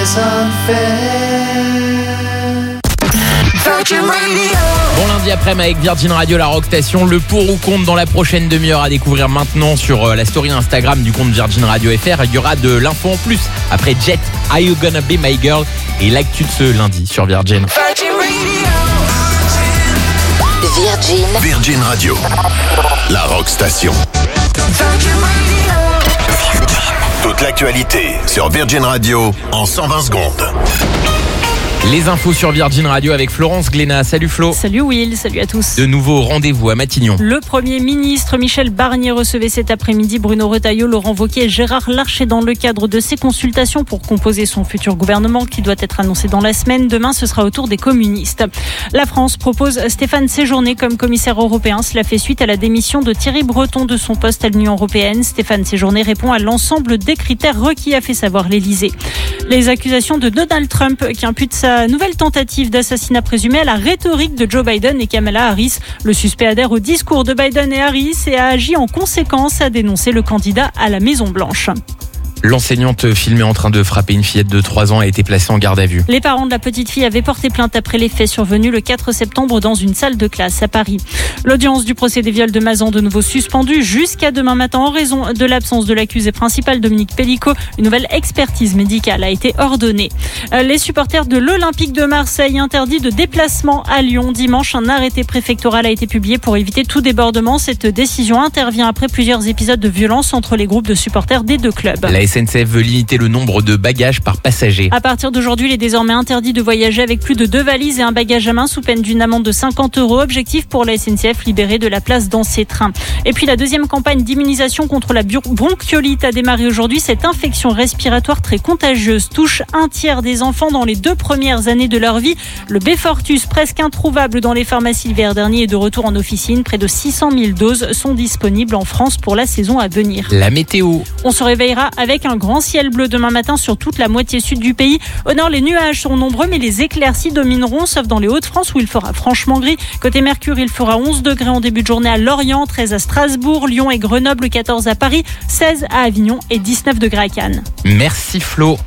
is unfair. Virgin Radio. Bon lundi après-midi avec Virgin Radio, la Rock Station. Le pour ou contre dans la prochaine demi-heure à découvrir maintenant sur la story Instagram du compte Virgin Radio FR. Il y aura de l'info en plus après Jet, Are You Gonna Be My Girl et l'actu de ce lundi sur Virgin. Virgin Radio, la Rock Station. Toute l'actualité sur Virgin Radio en 120 secondes. Les infos sur Virgin Radio avec Florence Glénat. Salut Flo. Salut Will, salut à tous. De nouveaux rendez-vous à Matignon. Le Premier ministre Michel Barnier recevait cet après-midi Bruno Retailleau, Laurent Wauquiez et Gérard Larcher dans le cadre de ses consultations pour composer son futur gouvernement qui doit être annoncé dans la semaine. Demain, ce sera au tour des communistes. La France propose Stéphane Séjourné comme commissaire européen. Cela fait suite à la démission de Thierry Breton de son poste à l'Union européenne. Stéphane Séjourné répond à l'ensemble des critères requis, a fait savoir l'Elysée. Les accusations de Donald Trump qui imputent sa nouvelle tentative d'assassinat présumé à la rhétorique de Joe Biden et Kamala Harris. Le suspect adhère au discours de Biden et Harris et a agi en conséquence, a dénoncé le candidat à la Maison-Blanche. L'enseignante filmée en train de frapper une fillette de 3 ans a été placée en garde à vue. Les parents de la petite fille avaient porté plainte après les faits survenus le 4 septembre dans une salle de classe à Paris. L'audience du procès des viols de Mazan de nouveau suspendue jusqu'à demain matin en raison de l'absence de l'accusé principal Dominique Pellicot. Une nouvelle expertise médicale a été ordonnée. Les supporters de l'Olympique de Marseille interdits de déplacement à Lyon. Dimanche, un arrêté préfectoral a été publié pour éviter tout débordement. Cette décision intervient après plusieurs épisodes de violence entre les groupes de supporters des deux clubs. La SNCF veut limiter le nombre de bagages par passager. À partir d'aujourd'hui, il est désormais interdit de voyager avec plus de 2 valises et un bagage à main sous peine d'une amende de 50 €. Objectif pour la SNCF, libérer de la place dans ses trains. Et puis la deuxième campagne d'immunisation contre la bronchiolite a démarré aujourd'hui. Cette infection respiratoire très contagieuse touche un tiers des enfants dans les 2 premières années de leur vie. Le Beyfortus, presque introuvable dans les pharmacies l'hiver dernier, est de retour en officine. Près de 600 000 doses sont disponibles en France pour la saison à venir. La météo. On se réveillera avec un grand ciel bleu demain matin sur toute la moitié sud du pays. Au nord, les nuages sont nombreux, mais les éclaircies domineront, sauf dans les Hauts-de-France où il fera franchement gris. Côté Mercure, il fera 11 degrés en début de journée à Lorient, 13 à Strasbourg, Lyon et Grenoble, 14 à Paris, 16 à Avignon et 19 degrés à Cannes. Merci Flo.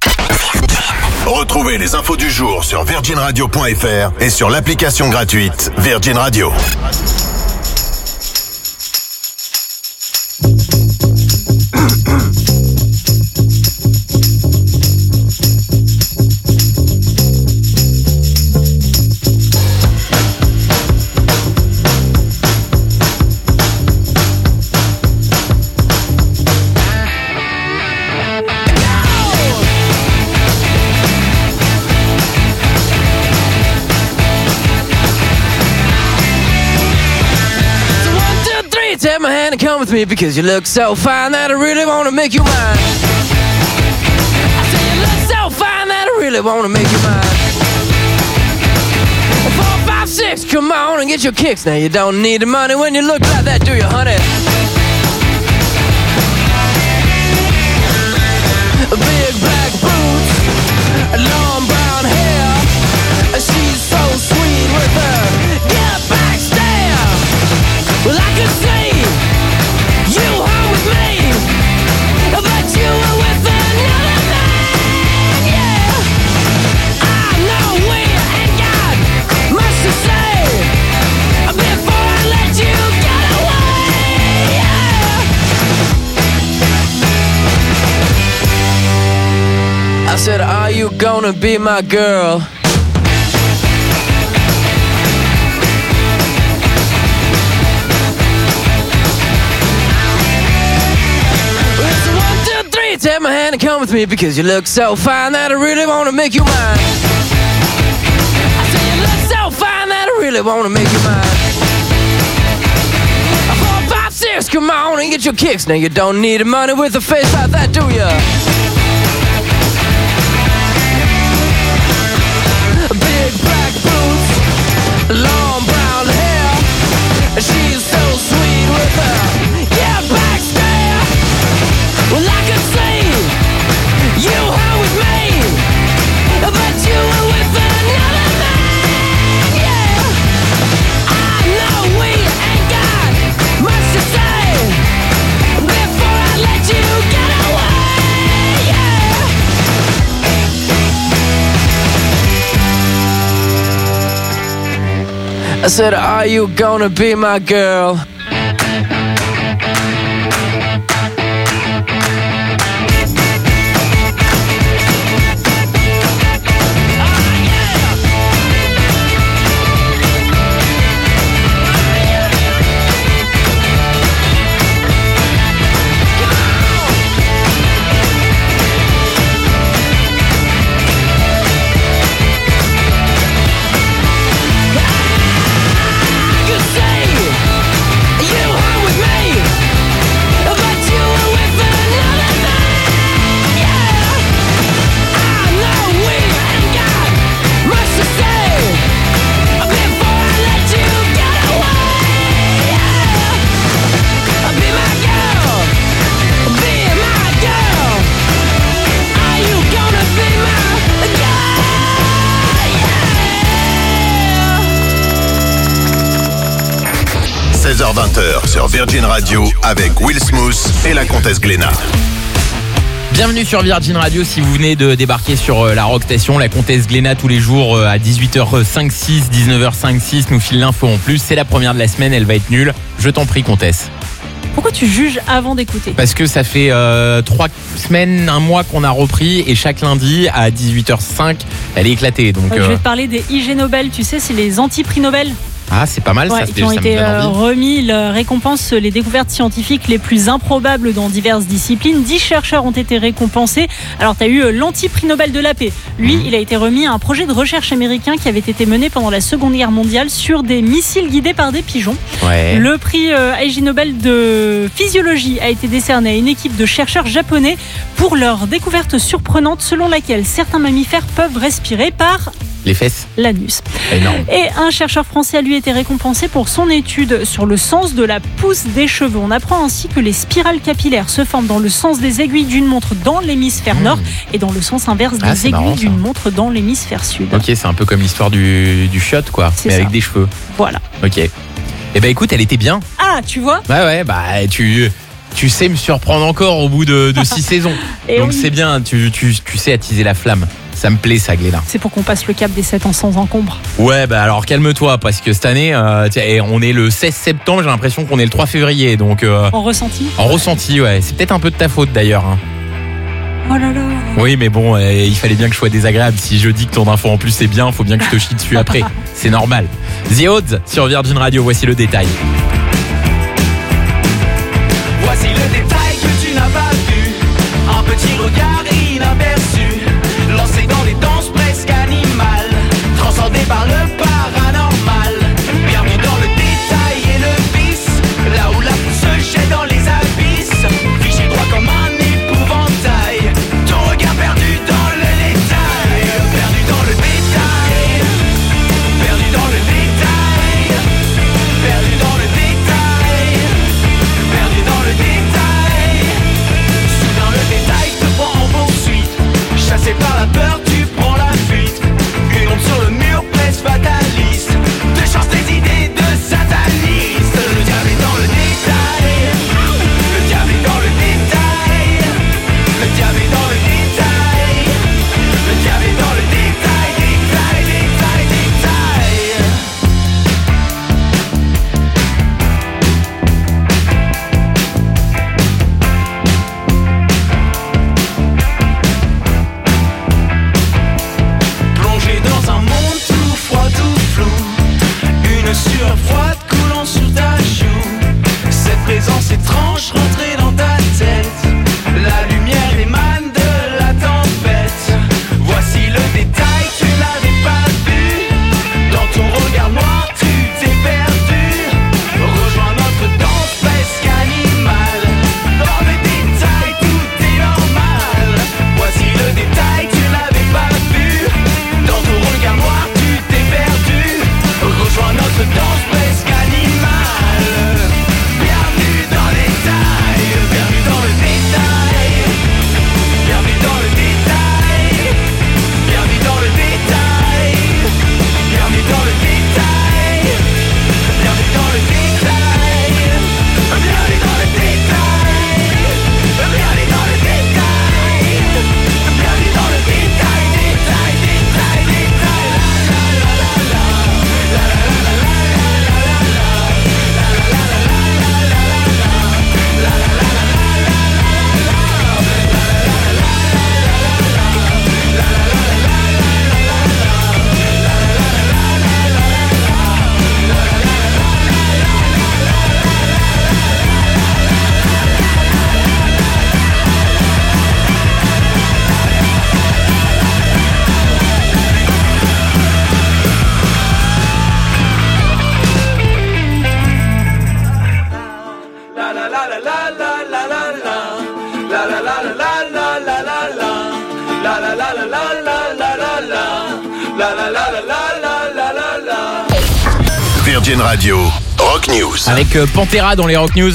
Retrouvez les infos du jour sur virginradio.fr et sur l'application gratuite Virgin Radio. Take my hand and come with me because you look so fine that I really want to make you mine. I say you look so fine that I really want to make you mine. 4, 5, 6, come on and get your kicks. Now you don't need the money when you look like that, do you, honey? Big black boots, long brown hair. She's so sweet with her get back stare. Well, I could see you home with me, but you were with another man, yeah. I know we ain't got much to say before I let you get away, yeah. I said, are you gonna be my girl? Take my hand and come with me because you look so fine that I really want to make you mine. I say you look so fine that I really want to make you mine. 4, 5, 6, come on and get your kicks. Now you don't need the money with a face like that, do ya? Big black boots, long brown hair. She's so sweet with her, yeah, back stare. Well, I could see you home with me, but you were with another man, yeah. I know we ain't got much to say before I let you get away. I said, are you gonna be my girl? Sur Virgin Radio avec Will Smooth et la comtesse Glénat. Bienvenue sur Virgin Radio si vous venez de débarquer sur la Rock Station. La comtesse Glénat tous les jours à 18h56, 19h56 nous file l'info en plus. C'est la première de la semaine, elle va être nulle. Je t'en prie comtesse. Pourquoi tu juges avant d'écouter ? Parce que ça fait 3 semaines, un mois qu'on a repris et chaque lundi à 18h05 elle est éclatée. Donc, Je vais te parler des IG Nobel, tu sais, c'est les anti-prix Nobel. Ah, c'est pas mal ça, qui ont ça été me donne envie. remis. Ils récompensent les découvertes scientifiques les plus improbables dans diverses disciplines. 10 chercheurs ont été récompensés. Alors, tu as eu l'anti-prix Nobel de la paix. Lui, il a été remis à un projet de recherche américain qui avait été mené pendant la Seconde Guerre mondiale sur des missiles guidés par des pigeons. Ouais. Le prix IG Nobel de physiologie a été décerné à une équipe de chercheurs japonais pour leur découverte surprenante selon laquelle certains mammifères peuvent respirer par Les fesses. l'anus. Énorme. Et un chercheur français a lui été récompensé pour son étude sur le sens de la pousse des cheveux. On apprend ainsi que les spirales capillaires se forment dans le sens des aiguilles d'une montre dans l'hémisphère nord et dans le sens inverse des c'est aiguilles marrant, ça. d'une montre dans l'hémisphère sud. Ok, c'est un peu comme l'histoire du shot quoi, C'est mais ça. avec des cheveux. Voilà. Ok. Eh ben écoute, elle était bien. Ah, tu vois ? Ouais, bah tu sais me surprendre encore au bout de 6 saisons. Et Donc oui. c'est bien, tu sais attiser la flamme. Ça me plaît ça, Glénat. C'est pour qu'on passe le cap des 7 ans sans encombre. Ouais, bah alors calme-toi parce que cette année, on est le 16 septembre, j'ai l'impression qu'on est le 3 février. Donc En ressenti ? en ressenti, ouais. C'est peut-être un peu de ta faute d'ailleurs. Hein. Oh là là. Oui, mais bon, il fallait bien que je sois désagréable. Si je dis que ton info en plus c'est bien, faut bien que je te chie dessus après. C'est normal. The Odds sur Virgin Radio, voici le détail. Voici le détail que tu n'as pas vu. Un petit regard inaperçu, lancé dans des danses presque animales, transcendé par le paranormal. Bienvenue dans le détail et le vice, là où la foule se jette dans les abysses, figé droit comme un épouvantail. Ton regard perdu dans le détail, perdu dans le détail, perdu dans le détail, perdu dans le détail, perdu dans le détail. Soudain le détail te prend en poursuite, La la la la la la la la la. La la la la la la la la. Virgin Radio, Rock News. Avec Pantera dans les Rock News.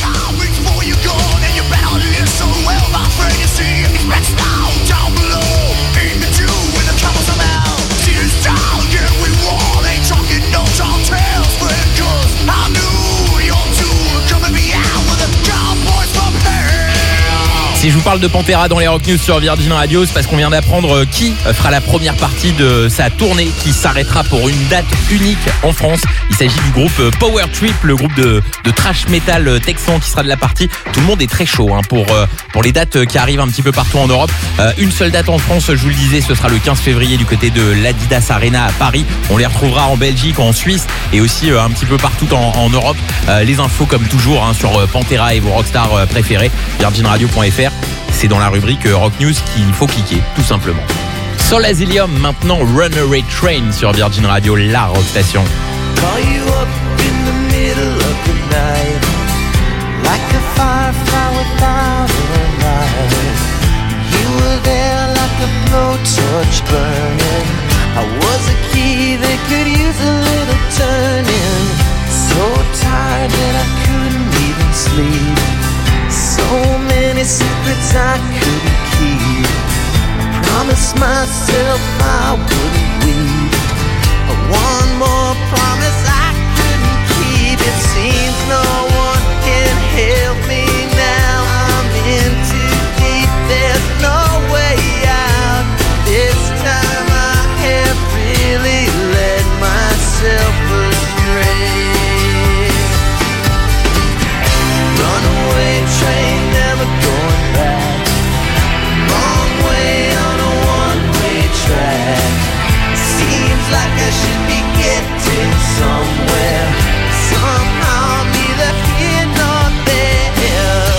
Si je vous parle de Pantera dans les Rock News sur Virgin Radio, c'est parce qu'on vient d'apprendre qui fera la première partie de sa tournée qui s'arrêtera pour une date unique en France. Il s'agit du groupe Power Trip, le groupe de thrash metal texan qui sera de la partie. Tout le monde est très chaud pour les dates qui arrivent un petit peu partout en Europe. Une seule date en France, je vous le disais, ce sera le 15 février du côté de l'Adidas Arena à Paris. On les retrouvera en Belgique, en Suisse et aussi un petit peu partout en Europe. Les infos comme toujours sur Pantera et vos rockstars préférés, virginradio.fr. C'est dans la rubrique Rock News qu'il faut cliquer, tout simplement. Soul Asylum, maintenant Runaway Train sur Virgin Radio, la rock station. Call you up in the middle of the night, like a firefly without a light. You were there like a blowtorch burning. I was a key that could use a little turning. So tired that I couldn't even sleep. So many secrets I couldn't keep. I promised myself I wouldn't weep. One more promise I couldn't keep. It seems no one can help me now. I'm in too deep, there's no way out. This time I have really led myself astray. Runaway train, never going back. Wrong way on a one-way track. Seems like I should be getting somewhere. Somehow I'm neither here nor there.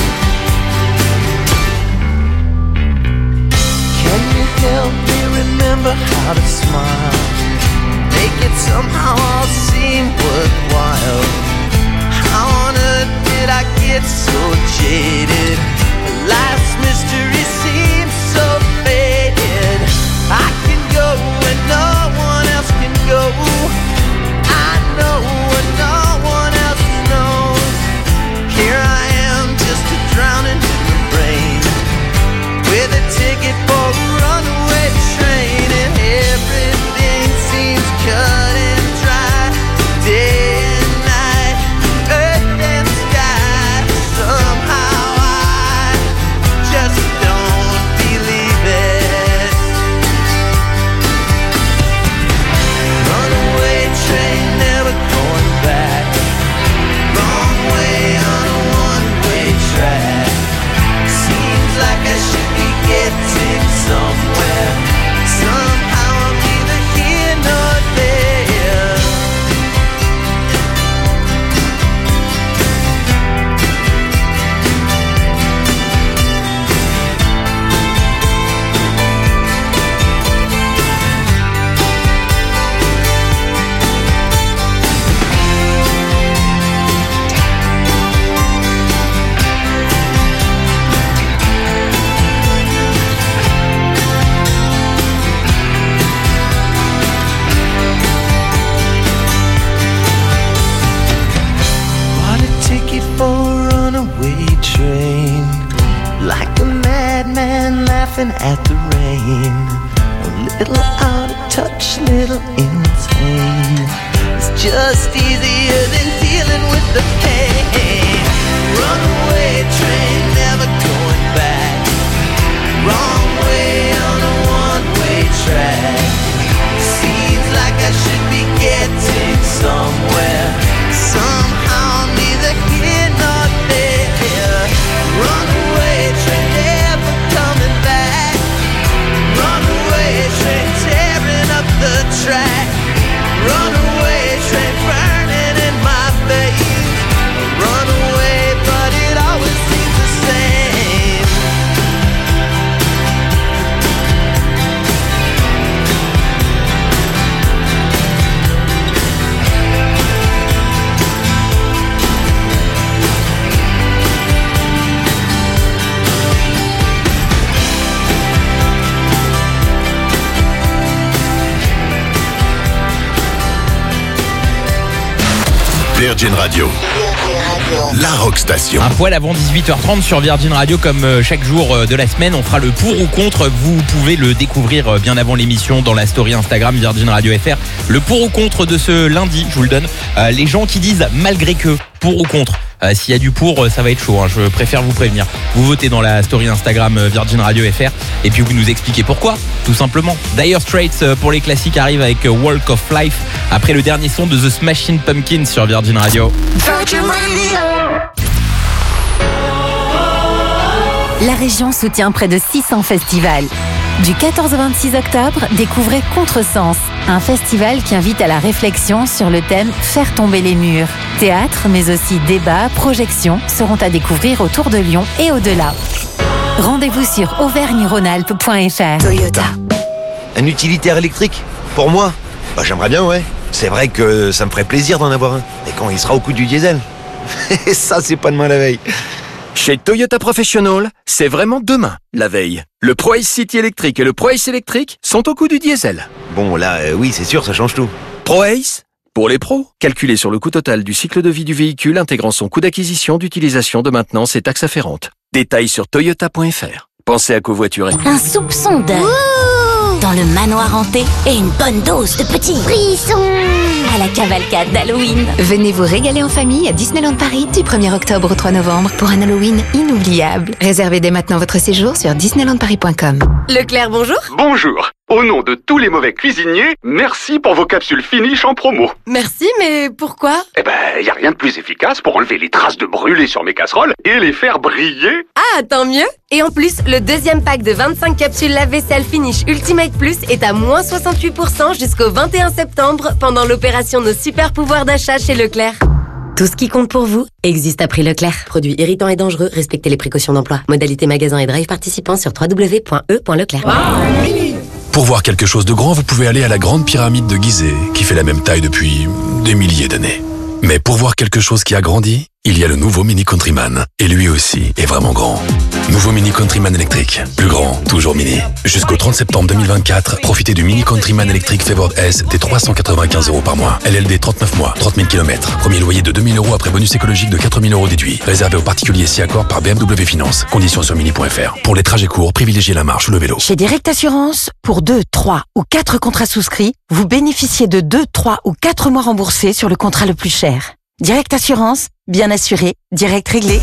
Can you help me remember how to smile? Make it somehow all seem worthwhile. How on earth did I get so jaded? Life's mystery seems so faded. I can go where no one else can go. I know what no one else knows. Here I am, just a drowning in the rain, with a ticket for a runaway train, and everything seems cut and dry. Day and night, earth and sky. Somehow I just don't believe it. Runaway train, never going back. Wrong way on a one-way track. Seems like I should be getting somewhere. Somehow I'm neither here nor there. Bought a ticket for a runaway train, like a madman laughing at the rain. A little out of touch, little insane. It's just easier than dealing with the pain. Runaway train, never going back. Wrong way on a one-way track. Seems like I should be getting somewhere. Somehow I'm neither here nor there. Runaway train, never coming back. Runaway train, tearing up the track. Runaway train, burning in my veins. Runaway, but it always seems the Virgin Radio. La Rock Station. Un poil avant 18h30 sur Virgin Radio, comme chaque jour de la semaine, on fera le pour ou contre. Vous pouvez le découvrir bien avant l'émission dans la story Instagram Virgin Radio FR. Le pour ou contre de ce lundi, je vous le donne. Les gens qui disent malgré que, pour ou contre. S'il y a du pour, ça va être chaud, hein. Je préfère vous prévenir. Vous votez dans la story Instagram Virgin Radio FR et puis vous nous expliquez pourquoi, tout simplement. Dire Straits pour les classiques arrive avec Walk of Life après le dernier son de The Smashing Pumpkins sur Virgin Radio. La région soutient près de 600 festivals. Du 14 au 26 octobre, découvrez Contresens, un festival qui invite à la réflexion sur le thème « Faire tomber les murs ». Théâtre, mais aussi débats, projections seront à découvrir autour de Lyon et au-delà. Rendez-vous sur auvergne-rhône-alpes.fr. Toyota. Un utilitaire électrique? Pour moi? Bah j'aimerais bien, ouais. C'est vrai que ça me ferait plaisir d'en avoir un. Et quand il sera au coût du diesel. Et ça, c'est pas demain la veille. Chez Toyota Professional, c'est vraiment demain, la veille. Le ProAce City électrique et le ProAce électrique sont au coût du diesel. Bon, là, oui, c'est sûr, ça change tout. ProAce, pour les pros, calculé sur le coût total du cycle de vie du véhicule intégrant son coût d'acquisition, d'utilisation, de maintenance et taxes afférentes. Détails sur toyota.fr. Pensez à covoiturer. Un soupçon de... dans le manoir hanté et une bonne dose de petits frissons à la cavalcade d'Halloween. Venez vous régaler en famille à Disneyland Paris du 1er octobre au 3 novembre pour un Halloween inoubliable. Réservez dès maintenant votre séjour sur disneylandparis.com. Leclerc, bonjour. Bonjour. Au nom de tous les mauvais cuisiniers, merci pour vos capsules Finish en promo. Merci, mais pourquoi? Eh ben, y a rien de plus efficace pour enlever les traces de brûlé sur mes casseroles et les faire briller. Ah, tant mieux. Et en plus, le deuxième pack de 25 capsules lave-vaisselle Finish Ultimate Plus est à moins 68% jusqu'au 21 septembre pendant l'opération Nos super pouvoirs d'achat chez Leclerc. Tout ce qui compte pour vous existe à prix Leclerc. Produits irritants et dangereux, respectez les précautions d'emploi. Modalité magasin et drive participants sur www.e.leclerc. Pour voir quelque chose de grand, vous pouvez aller à la grande pyramide de Gizeh, qui fait la même taille depuis des milliers d'années. Mais pour voir quelque chose qui a grandi, il y a le nouveau Mini Countryman. Et lui aussi est vraiment grand. Nouveau Mini Countryman électrique. Plus grand, toujours mini. Jusqu'au 30 septembre 2024, profitez du Mini Countryman électrique Favored S des 395 € par mois. LLD 39 mois, 30 000 km. Premier loyer de 2 000 € après bonus écologique de 4 000 € déduit. Réservé aux particuliers si accord par BMW Finance. Conditions sur mini.fr. Pour les trajets courts, privilégiez la marche ou le vélo. Chez Direct Assurance, pour 2, 3 ou 4 contrats souscrits, vous bénéficiez de 2, 3 ou 4 mois remboursés sur le contrat le plus cher. Direct Assurance, bien assuré, direct réglé.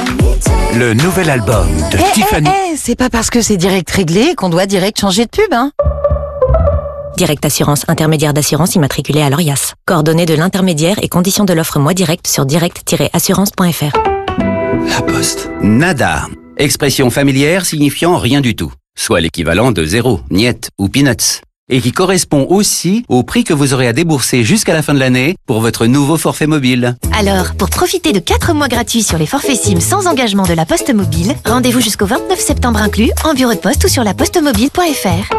Le nouvel album de Tiffany. C'est pas parce que c'est direct réglé qu'on doit direct changer de pub, hein. Direct Assurance, intermédiaire d'assurance immatriculé à l'ORIAS. Coordonnées de l'intermédiaire et conditions de l'offre Moi Direct sur direct-assurance.fr. La Poste. Nada. Expression familière signifiant rien du tout. Soit l'équivalent de zéro, niet ou peanuts. Et qui correspond aussi au prix que vous aurez à débourser jusqu'à la fin de l'année pour votre nouveau forfait mobile. Alors, pour profiter de 4 mois gratuits sur les forfaits SIM sans engagement de la Poste Mobile, rendez-vous jusqu'au 29 septembre inclus en bureau de poste ou sur lapostemobile.fr.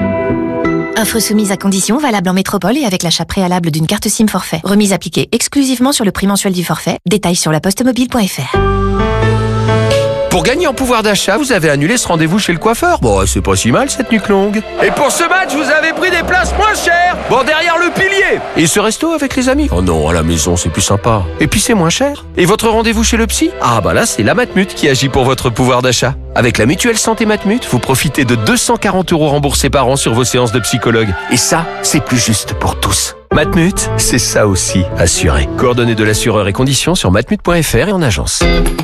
Offre soumise à conditions, valable en métropole et avec l'achat préalable d'une carte SIM forfait. Remise appliquée exclusivement sur le prix mensuel du forfait. Détails sur lapostemobile.fr. Pour gagner en pouvoir d'achat, vous avez annulé ce rendez-vous chez le coiffeur. Bon, c'est pas si mal cette nuque longue. Et pour ce match, vous avez pris des places moins chères. Bon, derrière le pilier. Et ce resto avec les amis. Oh non, à la maison, c'est plus sympa. Et puis c'est moins cher. Et votre rendez-vous chez le psy? Ah bah là, c'est la Matmut qui agit pour votre pouvoir d'achat. Avec la mutuelle santé Matmut, vous profitez de 240 € remboursés par an sur vos séances de psychologue. Et ça, c'est plus juste pour tous. Matmut, c'est ça aussi, assuré. Coordonnées de l'assureur et conditions sur matmut.fr et en agence.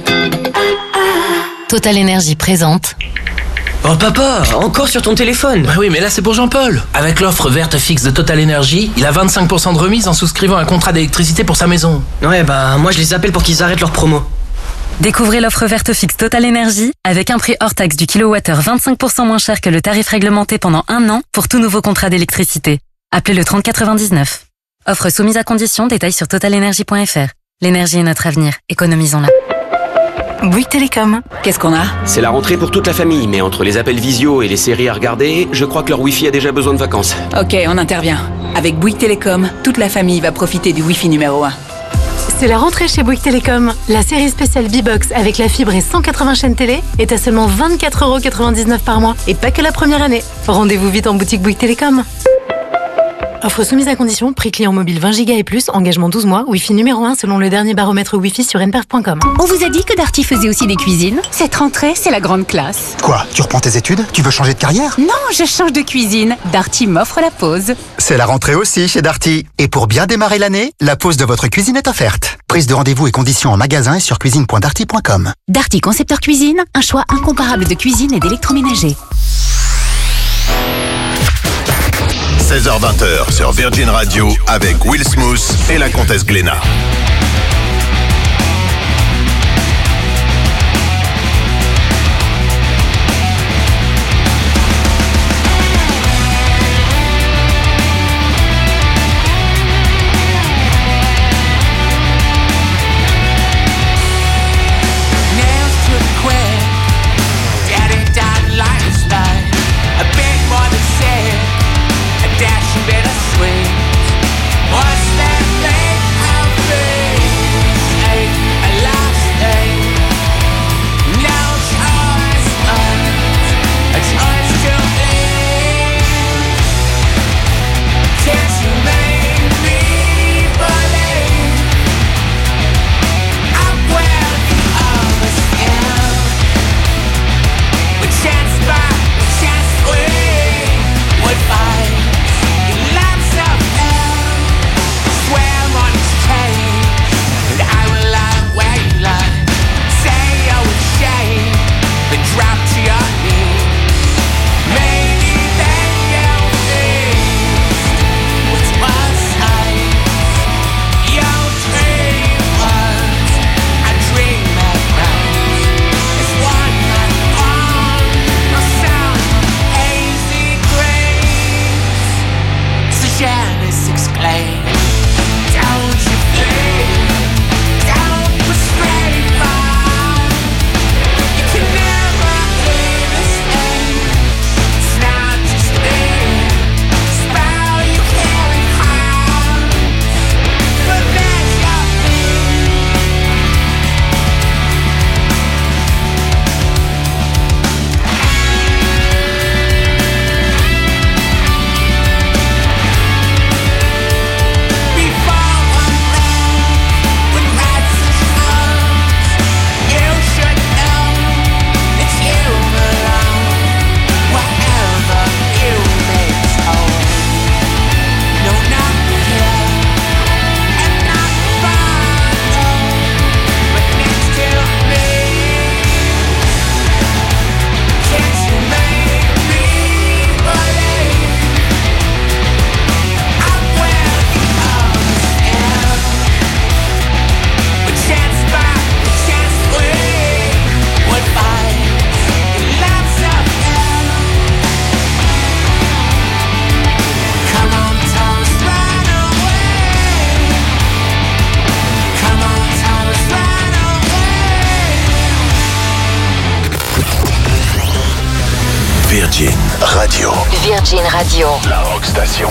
Total Énergie présente. Oh papa, encore sur ton téléphone? Bah oui, mais là c'est pour Jean-Paul. Avec l'offre verte fixe de Total Énergie, il a 25% de remise en souscrivant un contrat d'électricité pour sa maison. Ouais, bah moi je les appelle pour qu'ils arrêtent leur promo. Découvrez l'offre verte fixe Total Énergie avec un prix hors taxe du kilowattheure 25% moins cher que le tarif réglementé pendant 1 an pour tout nouveau contrat d'électricité. Appelez le 3099. Offre soumise à conditions, détails sur totalenergie.fr. L'énergie est notre avenir, économisons-la. Bouygues Télécom, qu'est-ce qu'on a? C'est la rentrée pour toute la famille, mais entre les appels visio et les séries à regarder, je crois que leur Wi-Fi a déjà besoin de vacances. Ok, on intervient. Avec Bouygues Télécom, toute la famille va profiter du Wi-Fi numéro 1. C'est la rentrée chez Bouygues Télécom. La série spéciale B-Box avec la fibre et 180 chaînes télé est à seulement 24,99 € par mois. Et pas que la première année. Rendez-vous vite en boutique Bouygues Télécom. Offre soumise à condition, prix client mobile 20 Go et plus, engagement 12 mois, Wi-Fi numéro 1 selon le dernier baromètre Wi-Fi sur nperf.com. On vous a dit que Darty faisait aussi des cuisines. Cette rentrée, c'est la grande classe. Quoi? Tu reprends tes études? Tu veux changer de carrière? Non, je change de cuisine. Darty m'offre la pause. C'est la rentrée aussi chez Darty. Et pour bien démarrer l'année, la pause de votre cuisine est offerte. Prise de rendez-vous et conditions en magasin et sur cuisine.darty.com. Darty Concepteur Cuisine, un choix incomparable de cuisine et d'électroménager. 16h-20h sur Virgin Radio avec Will Smooth et la comtesse Glenna. Virgin Radio. Virgin Radio. La rock station.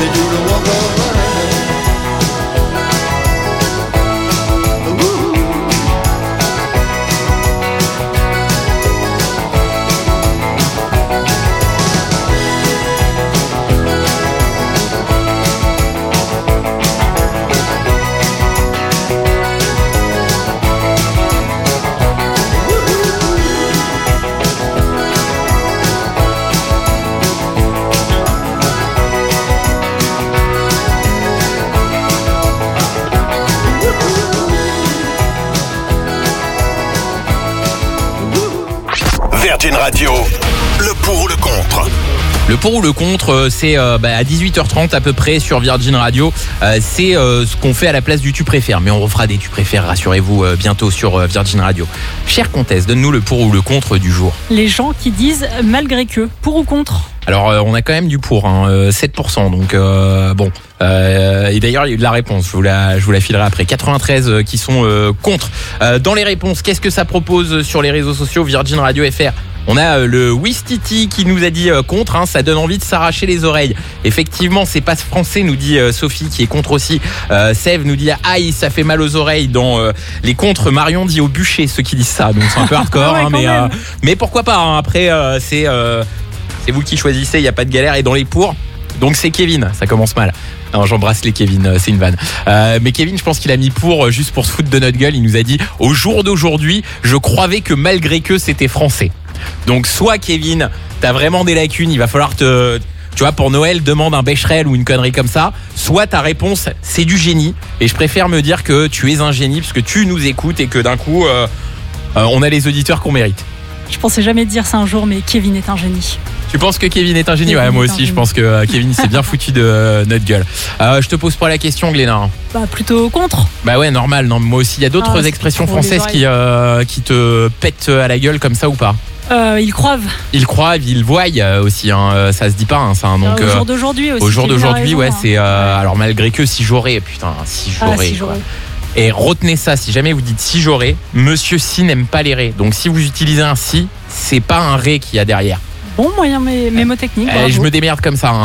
Virgin Radio, le pour ou le contre. Le pour ou le contre, c'est à 18h30 à peu près sur Virgin Radio. C'est ce qu'on fait à la place du tu préfères. Mais on refera des tu préfères, rassurez-vous, bientôt sur Virgin Radio. Chère Comtesse, donne-nous le pour ou le contre du jour. Les gens qui disent malgré que, pour ou contre? Alors on a quand même du pour, 7%. Donc bon. Et d'ailleurs il y a eu de la réponse, je vous la filerai après. 93 qui sont contre. Dans les réponses, qu'est-ce que ça propose sur les réseaux sociaux Virgin Radio FR? On a le Wistiti qui nous a dit contre, ça donne envie de s'arracher les oreilles. Effectivement, c'est pas français, nous dit Sophie qui est contre aussi. Sève nous dit aïe, ça fait mal aux oreilles. Dans les contre, Marion dit au bûcher ceux qui disent ça. Donc c'est un peu hardcore, mais pourquoi pas. Après, c'est vous qui choisissez, il n'y a pas de galère. Et dans les pour, donc c'est Kevin, ça commence mal. Non, j'embrasse les Kevin, c'est une vanne. Mais Kevin, je pense qu'il a mis pour, juste pour se foutre de notre gueule, il nous a dit au jour d'aujourd'hui, je croyais que malgré que c'était français. Donc soit Kevin, t'as vraiment des lacunes, il va falloir tu vois, pour Noël, demande un Becherel ou une connerie comme ça. Soit ta réponse, c'est du génie. Et je préfère me dire que tu es un génie parce que tu nous écoutes et que d'un coup, on a les auditeurs qu'on mérite. Je pensais jamais dire ça un jour, mais Kevin est un génie. Tu penses que Kevin est un génie? Ouais, moi aussi, je pense que Kevin s'est bien foutu de notre gueule. Je te pose pas la question, Glénat. Bah, plutôt contre. Bah ouais, normal. Non, moi aussi, il y a d'autres expressions françaises qui te pètent à la gueule comme ça ou pas? Ils croivent. Ils croient, ils voient aussi. Ça se dit pas, ça. Donc, au jour d'aujourd'hui aussi. Au jour d'aujourd'hui, ouais, c'est. Alors malgré que si j'aurais, putain, si j'aurais. Si j'aurais. Et retenez ça, si jamais vous dites si j'aurais, monsieur si n'aime pas les rés. Donc si vous utilisez un si, c'est pas un ré qu'il y a derrière. Bon moyen mémotechnique. Je me démerde comme ça.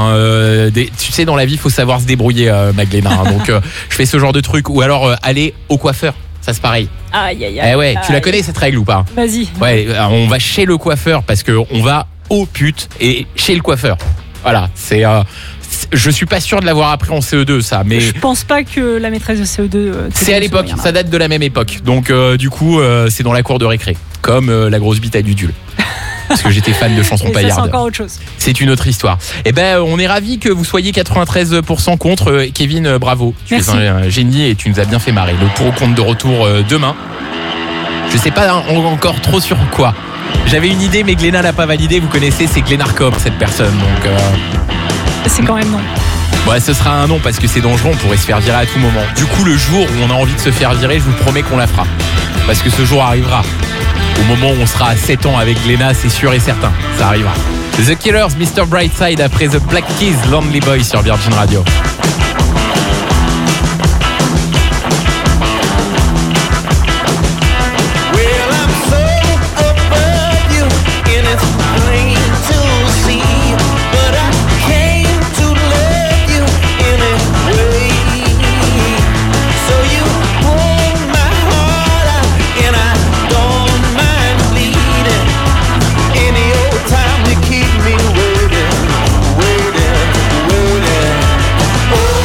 Tu sais, dans la vie, il faut savoir se débrouiller, Magdalena. Donc je fais ce genre de truc. Ou alors aller au coiffeur. Ça c'est pareil. Aïe, aïe, aïe. Ouais, tu la connais cette règle ou pas? Vas-y. Ouais, on va chez le coiffeur parce qu'on va au pute et chez le coiffeur. Voilà, c'est. Je suis pas sûr de l'avoir appris en CE2 ça, mais je pense pas que la maîtresse de CE2 c'est à l'époque, ça date de la même époque. Donc du coup c'est dans la cour de récré, comme la grosse bite à Dudule. Parce que j'étais fan de chansons paillardes. C'est encore autre chose. C'est une autre histoire. Eh ben on est ravis que vous soyez 93% contre. Kevin, bravo. Tu es un génie et tu nous as bien fait marrer. Le pour ou contre de retour demain. Je sais pas encore trop sur quoi. J'avais une idée mais Glénat l'a pas validé. Vous connaissez, c'est Glénarcom cette personne. Donc c'est quand même non. Ouais, ce sera un non parce que c'est dangereux, on pourrait se faire virer à tout moment. Du coup, le jour où on a envie de se faire virer, je vous promets qu'on la fera. Parce que ce jour arrivera. Au moment où on sera à 7 ans avec Glénat, c'est sûr et certain. Ça arrivera. The Killers, Mr. Brightside après The Black Keys, Lonely Boy sur Virgin Radio. Keep me waiting, waiting, waiting. Oh,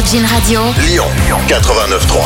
Virgin Radio. Lyon 89.3.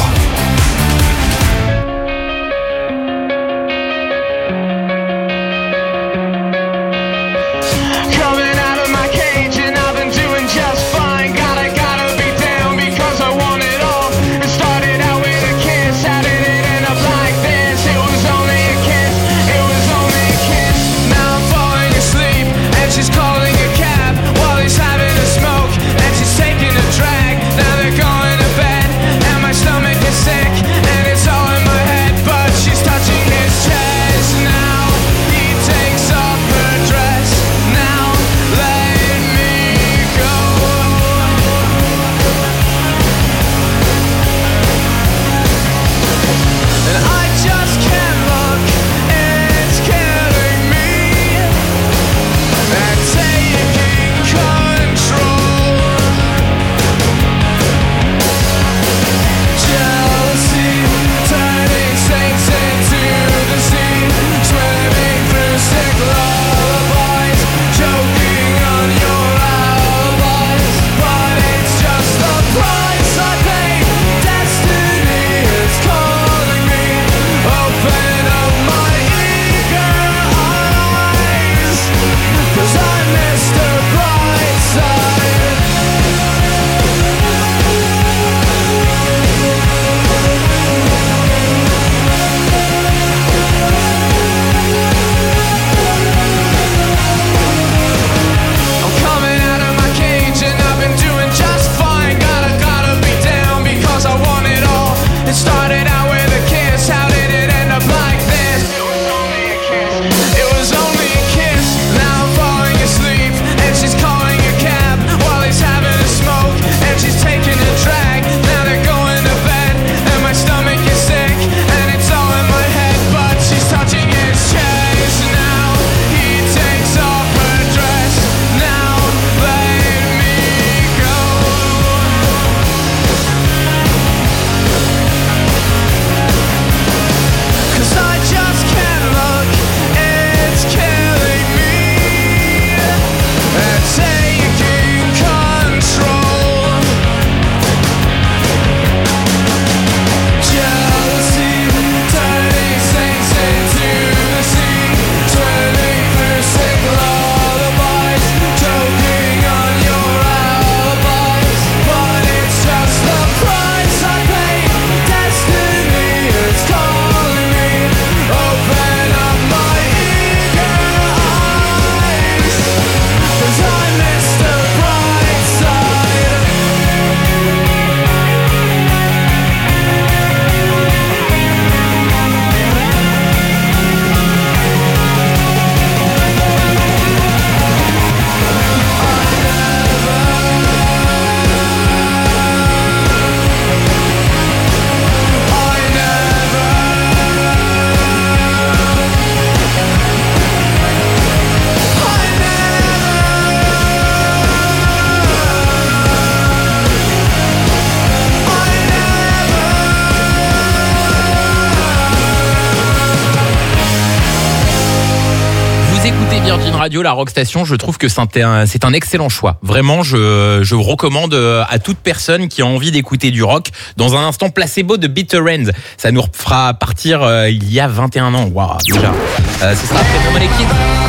Virgin Radio, la Rock Station, je trouve que c'est un excellent choix. Vraiment, je vous recommande à toute personne qui a envie d'écouter du rock. Dans un instant, Placebo de Bitter Ends. Ça nous fera partir il y a 21 ans. Waouh, déjà. Ce sera après Money Kids.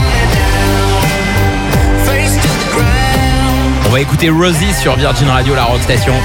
On va écouter Rosie sur Virgin Radio, la Rock Station.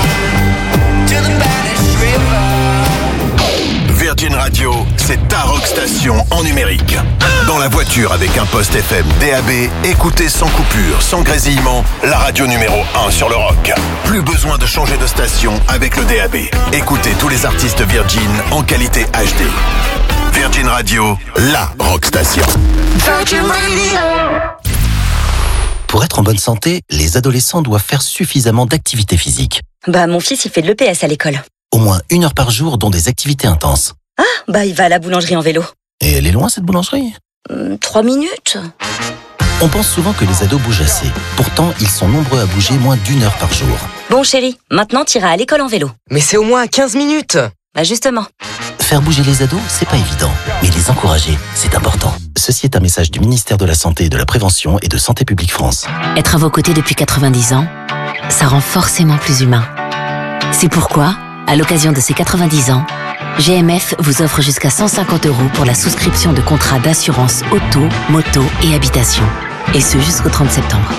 Virgin Radio, c'est ta rock station en numérique. Dans la voiture avec un poste FM DAB, écoutez sans coupure, sans grésillement, la radio numéro 1 sur le rock. Plus besoin de changer de station avec le DAB. Écoutez tous les artistes Virgin en qualité HD. Virgin Radio, la rock station. Virgin Radio. Pour être en bonne santé, les adolescents doivent faire suffisamment d'activité physique. Mon fils, il fait de l'EPS à l'école. Au moins 1 heure par jour, dont des activités intenses. Il va à la boulangerie en vélo. Et elle est loin, cette boulangerie ? 3 minutes. On pense souvent que les ados bougent assez. Pourtant, ils sont nombreux à bouger moins d'1 heure par jour. Bon chéri, maintenant t'iras à l'école en vélo. Mais c'est au moins 15 minutes. Justement. Faire bouger les ados, c'est pas évident. Mais les encourager, c'est important. Ceci est un message du ministère de la Santé et de la Prévention et de Santé publique France. Être à vos côtés depuis 90 ans, ça rend forcément plus humain. C'est pourquoi, à l'occasion de ses 90 ans, GMF vous offre jusqu'à 150 € pour la souscription de contrats d'assurance auto, moto et habitation. Et ce jusqu'au 30 septembre.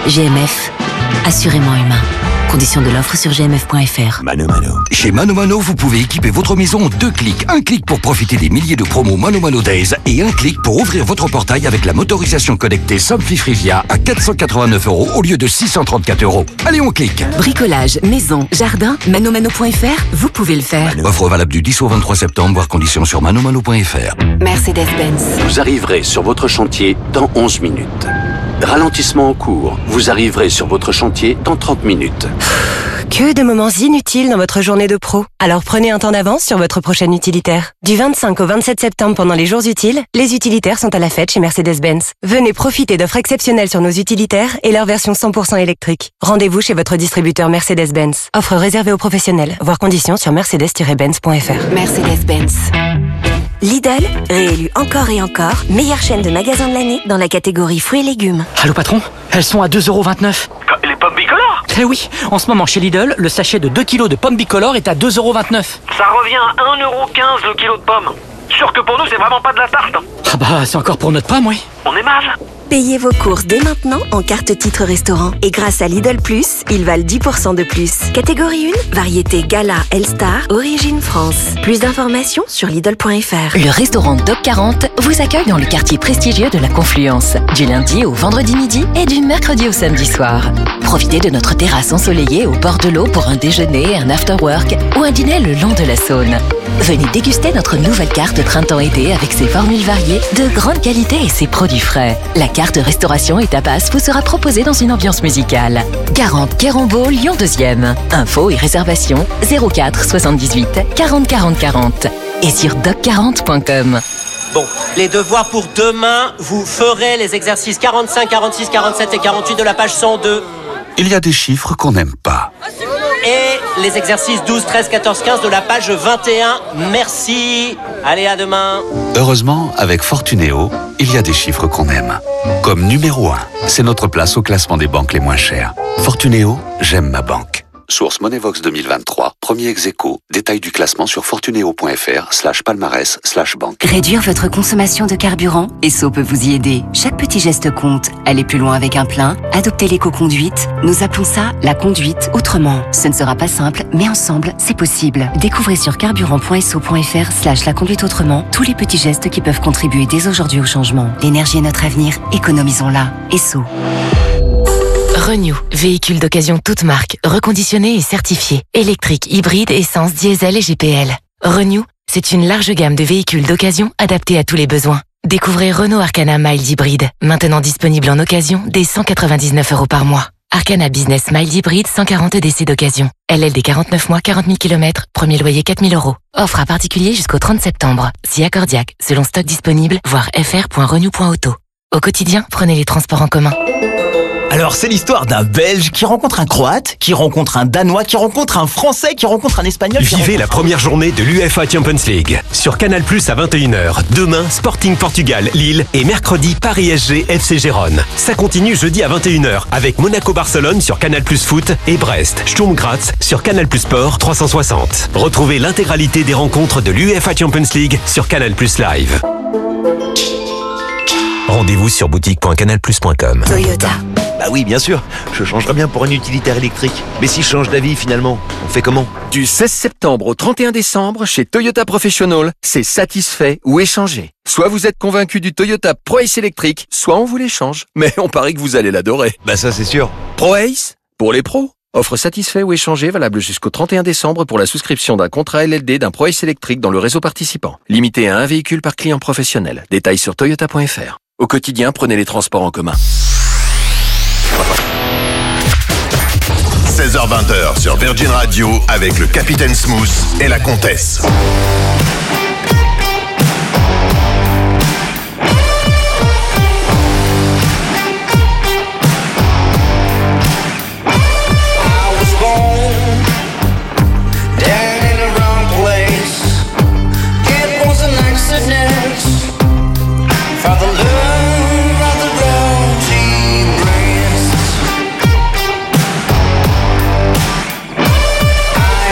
GMF, assurément humain. Conditions de l'offre sur gmf.fr. Mano Mano. Chez Mano Mano, vous pouvez équiper votre maison en 2 clics. Un clic pour profiter des milliers de promos Mano Mano Days et un clic pour ouvrir votre portail avec la motorisation connectée Somfy Frivia à 489 € au lieu de 634 €. Allez, on clique. Bricolage, maison, jardin, manomano.fr, vous pouvez le faire. Offre valable du 10 au 23 septembre, voir conditions sur manomano.fr. Mercedes-Benz. Vous arriverez sur votre chantier dans 11 minutes. Ralentissement en cours. Vous arriverez sur votre chantier dans 30 minutes. Que de moments inutiles dans votre journée de pro. Alors prenez un temps d'avance sur votre prochaine utilitaire. Du 25 au 27 septembre pendant les jours utiles, les utilitaires sont à la fête chez Mercedes-Benz. Venez profiter d'offres exceptionnelles sur nos utilitaires et leur version 100% électrique. Rendez-vous chez votre distributeur Mercedes-Benz. Offre réservée aux professionnels. Voir conditions sur mercedes-benz.fr. Mercedes-Benz. Lidl, réélu encore et encore, meilleure chaîne de magasins de l'année dans la catégorie fruits et légumes. Allô patron, elles sont à 2,29 €. Les pommes bicolores? Eh oui, en ce moment chez Lidl, le sachet de 2 kilos de pommes bicolores est à 2,29 €. Ça revient à 1,15 € le kilo de pommes. Sûr que pour nous, c'est vraiment pas de la tarte. Ah bah, c'est encore pour notre pomme, oui. On est mal. Payez vos courses dès maintenant en carte titre restaurant. Et grâce à Lidl Plus, ils valent 10% de plus. Catégorie 1, variété Gala Elstar, origine France. Plus d'informations sur Lidl.fr. Le restaurant Doc 40 vous accueille dans le quartier prestigieux de la Confluence, du lundi au vendredi midi et du mercredi au samedi soir. Profitez de notre terrasse ensoleillée au bord de l'eau pour un déjeuner, un after-work ou un dîner le long de la Saône. Venez déguster notre nouvelle carte printemps-été avec ses formules variées, de grande qualité et ses produits frais. La carte restauration et tapas vous sera proposée dans une ambiance musicale. 40 Quérambeau, Lyon 2e. Infos et réservations 04 78 40 40 40 et sur doc40.com. Bon, les devoirs pour demain, vous ferez les exercices 45, 46, 47 et 48 de la page 102. Il y a des chiffres qu'on n'aime pas. Et les exercices 12, 13, 14, 15 de la page 21. Merci. Allez, à demain. Heureusement, avec Fortunéo, il y a des chiffres qu'on aime. Comme numéro 1, c'est notre place au classement des banques les moins chères. Fortunéo, j'aime ma banque. Source Moneyvox 2023, premier ex-aequo. Détail du classement sur fortunéo.fr/palmarès/banque. Réduire votre consommation de carburant, Esso peut vous y aider. Chaque petit geste compte. Allez plus loin avec un plein, adoptez l'éco-conduite. Nous appelons ça la conduite autrement. Ce ne sera pas simple, mais ensemble, c'est possible. Découvrez sur carburant.esso.fr/la conduite autrement tous les petits gestes qui peuvent contribuer dès aujourd'hui au changement. L'énergie est notre avenir, économisons-la. Esso. Renew, véhicule d'occasion toute marque, reconditionné et certifié. Électrique, hybride, essence, diesel et GPL. Renew, c'est une large gamme de véhicules d'occasion adaptés à tous les besoins. Découvrez Renault Arcana Mild Hybride, maintenant disponible en occasion dès 199 € par mois. Arcana Business Mild Hybride, 140 EDC d'occasion. LLD 49 mois, 40 000 km, premier loyer 4 000 €. Offre à particulier jusqu'au 30 septembre. Si accordiaque, selon stock disponible, voir fr.renew.auto. Au quotidien, prenez les transports en commun. Alors, c'est l'histoire d'un Belge qui rencontre un Croate, qui rencontre un Danois, qui rencontre un Français, qui rencontre un Espagnol. Vivez la première journée de l'UEFA Champions League sur Canal+ à 21h. Demain, Sporting Portugal, Lille et mercredi, Paris SG, FC Gérone. Ça continue jeudi à 21h avec Monaco-Barcelone sur Canal+ Foot et Brest, Sturm Graz sur Canal+ Sport 360. Retrouvez l'intégralité des rencontres de l'UEFA Champions League sur Canal+ Live. Rendez-vous sur boutique.canalplus.com. Toyota. Bah oui, bien sûr, je changerais bien pour un utilitaire électrique. Mais si je change d'avis finalement, on fait comment? Du 16 septembre au 31 décembre, chez Toyota Professional, c'est satisfait ou échangé. Soit vous êtes convaincu du Toyota Pro-Ace électrique, soit on vous l'échange. Mais on parie que vous allez l'adorer. Bah ça c'est sûr. Pro-Ace, pour les pros. Offre satisfait ou échangé valable jusqu'au 31 décembre pour la souscription d'un contrat LLD d'un Pro-Ace électrique dans le réseau participant. Limité à un véhicule par client professionnel. Détails sur toyota.fr. Au quotidien, prenez les transports en commun. 16h-20h sur Virgin Radio avec le Capitaine Smooth et la Comtesse. I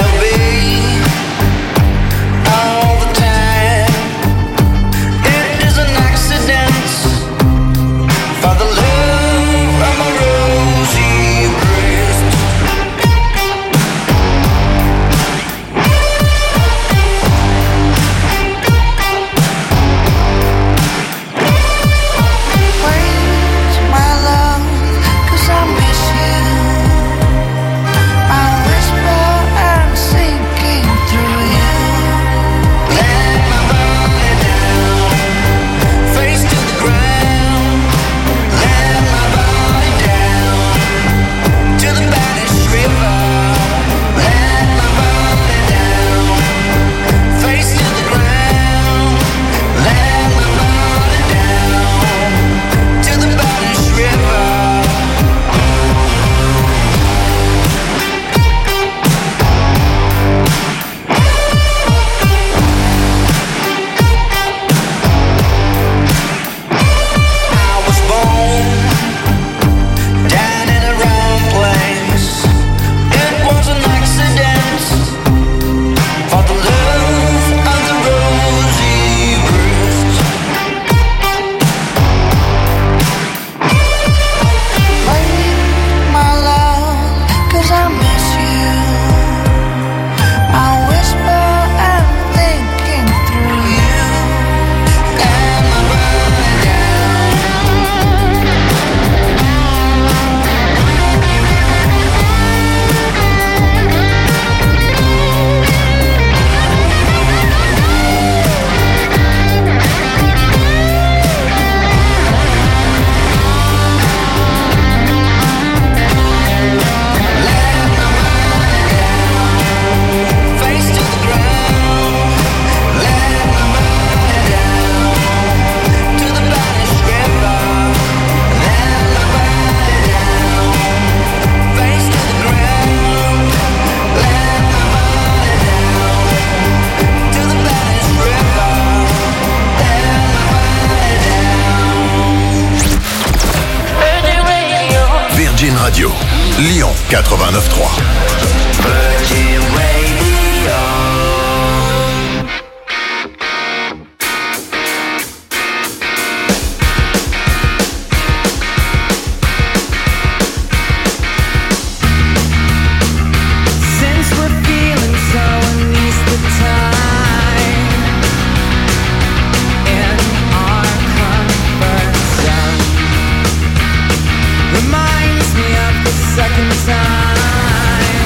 Radio. Lyon 89.3. Virgin Radio. Since we're feeling so uneasy the time in our comfort zone reminds me of the second time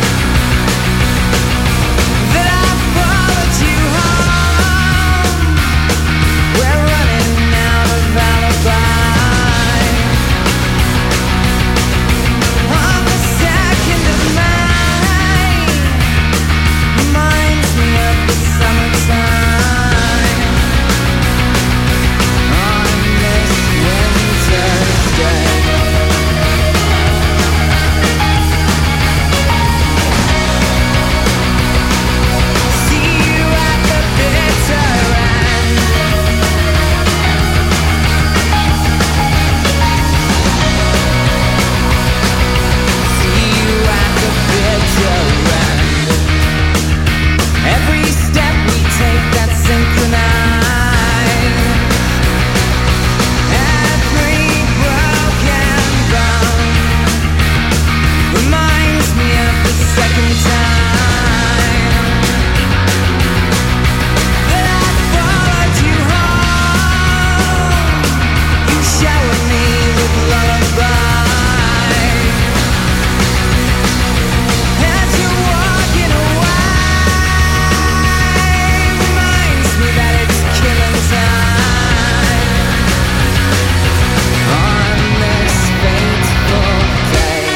that I followed you home. We're running out of alibi. On the 2nd of May reminds me of the summertime. On this winter's day. Every step we take that's synchronized. Every broken bone reminds me of the second time that I followed you home. You showered me with lullabies. As you're walking away, reminds me that it's killing time on this fateful day.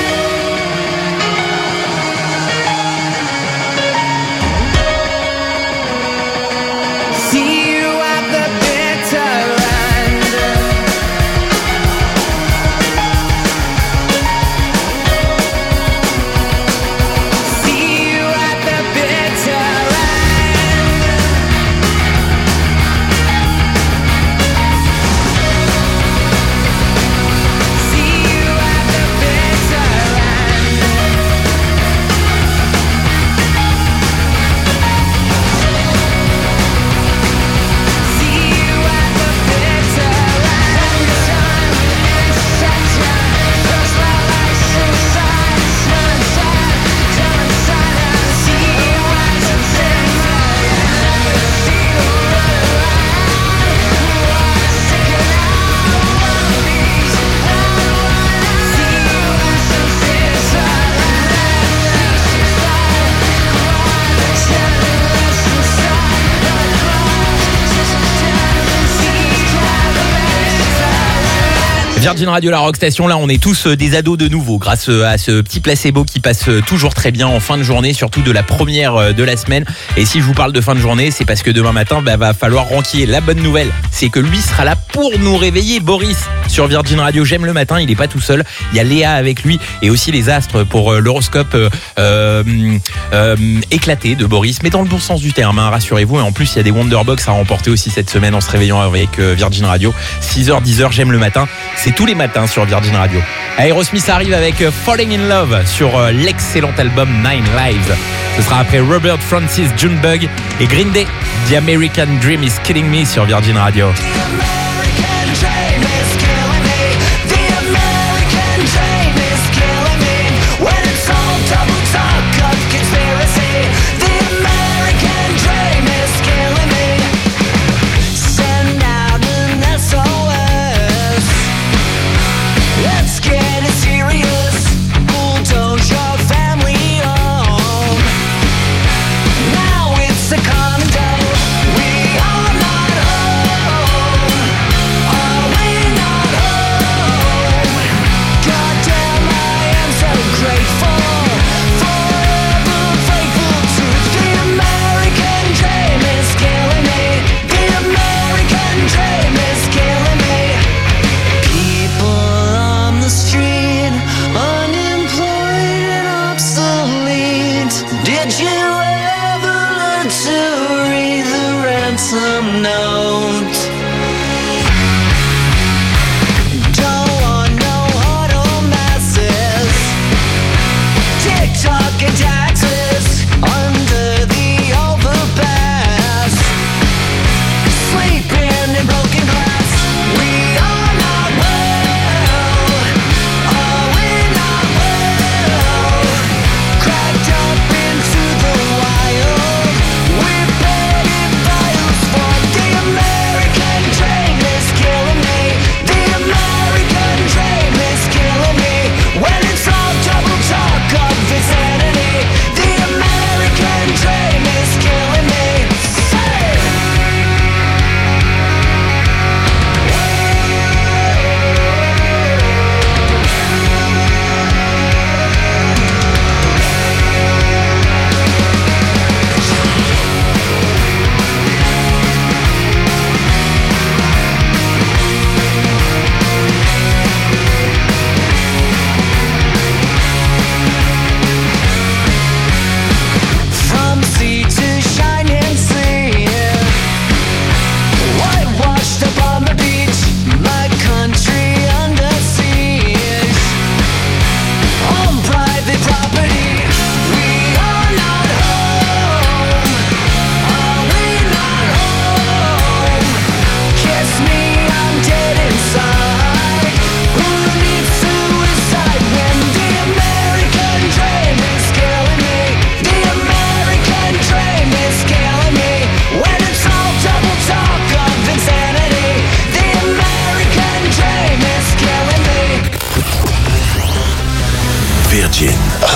See you at the bitter end. See you at the bitter end. See you at the bitter end. See you at the bitter end. Just like suicide, sunshine, come inside and see you at the bitter end. See you Virgin Radio, la Rock Station, là on est tous des ados de nouveau grâce à ce petit placebo qui passe toujours très bien en fin de journée, surtout de la première de la semaine. Et si je vous parle de fin de journée, c'est parce que demain matin va falloir ranquiller. La bonne nouvelle, c'est que lui sera là pour nous réveiller. Boris sur Virgin Radio, j'aime le matin, il est pas tout seul, il y a Léa avec lui et aussi les astres pour l'horoscope éclaté de Boris, mais dans le bon sens du terme, hein, rassurez-vous. Et en plus il y a des Wonderbox à remporter aussi cette semaine en se réveillant avec Virgin Radio. 6h, 10h, j'aime le matin, c'est tous les matins sur Virgin Radio. Aerosmith arrive avec Falling in Love sur l'excellent album Nine Lives. Ce sera après Robert Francis, Junebug et Green Day. The American Dream is Killing Me sur Virgin Radio. ransom note. Don't want no huddle masses.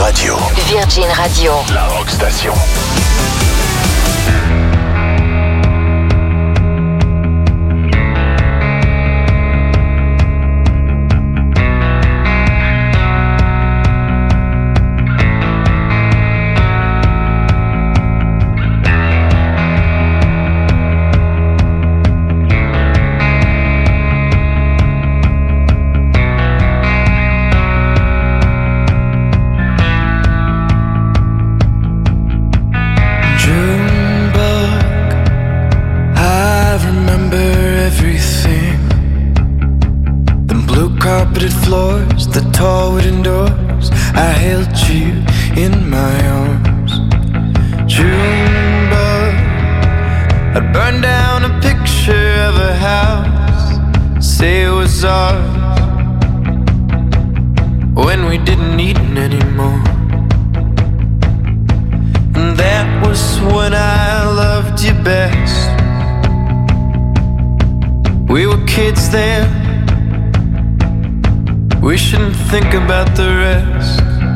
Radio. Virgin Radio. La Rock Station. Think about the rest.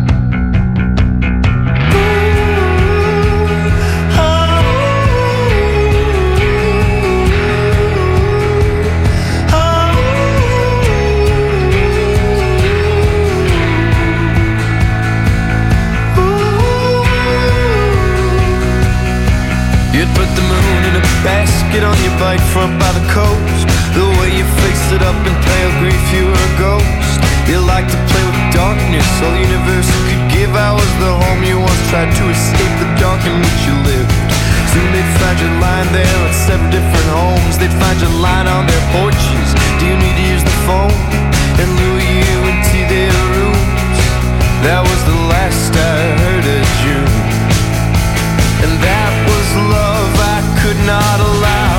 You'd put the moon in a basket on your bike front by the coast. The way you faced it up in pale grief, you were a ghost. You like to play with darkness, all the universe could give. I was the home you once tried to escape the dark in which you lived. Soon they'd find you lying there at 7 different homes. They'd find you lying on their porches. Do you need to use the phone? And lure you into their rooms. That was the last I heard of June. And that was love I could not allow.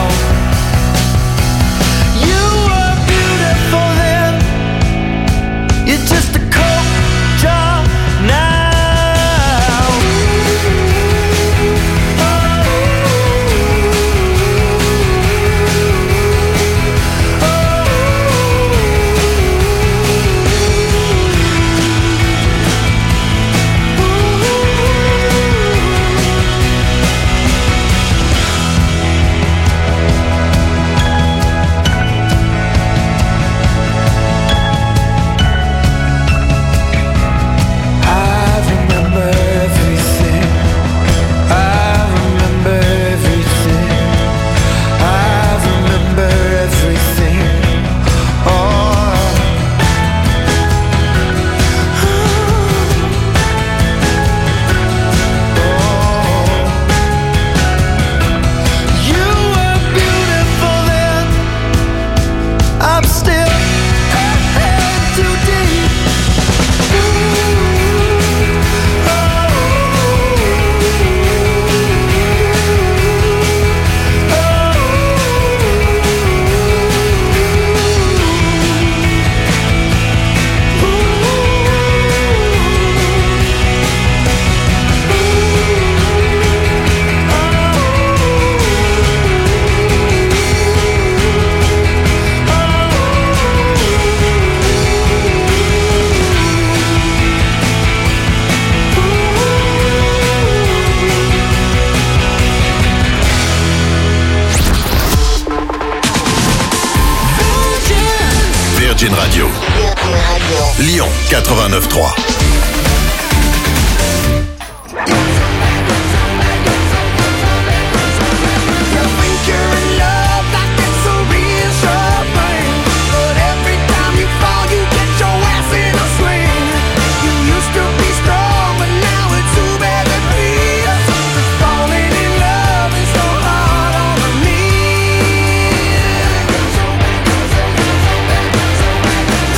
You were beautiful then. You're just a cold jar now. Virgin Radio. Lyon 89.3.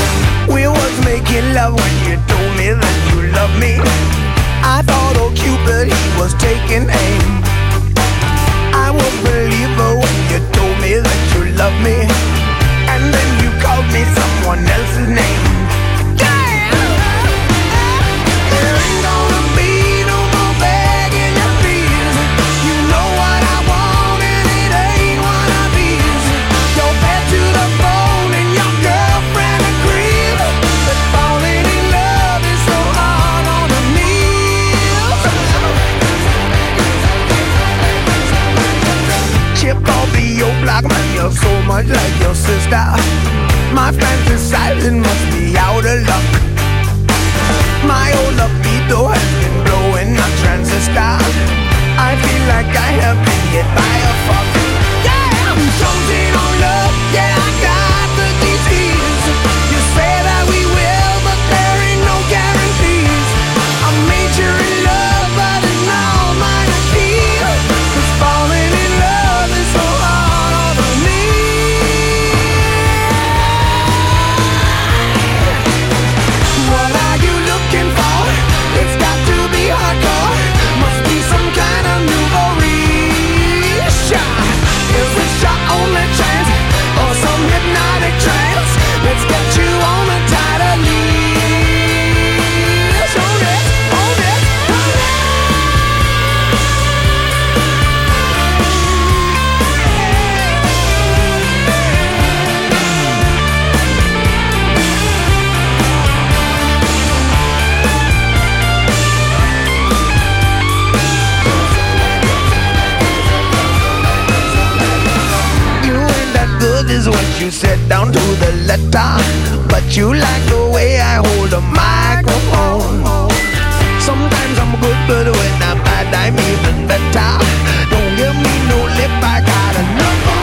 Love when you told me that you love me. I thought, oh Cupid, much like your sister. My fantasizing must be out of luck. My old libido has been blowing a transistor. I feel like I have been hit by a fuck. Yeah, I'm chosen on love. Yeah, I got the disease. You say that we will, but there ain't no guarantees. I made you in love, but it's now mine to keep. 'Cause falling in love is so hard on me. What are you looking for? It's got to be hardcore. Must be some kind of nouveau riche. Is this your only chance? Or some hypnotic trance? Let's get you on a tighter leash. Hold it, hold it, hold it. You ain't that good is what you said down to the letter. But you like the way I hold a microphone. Sometimes I'm good, but when I'm bad I'm even better. Don't give me no lip, I got enough.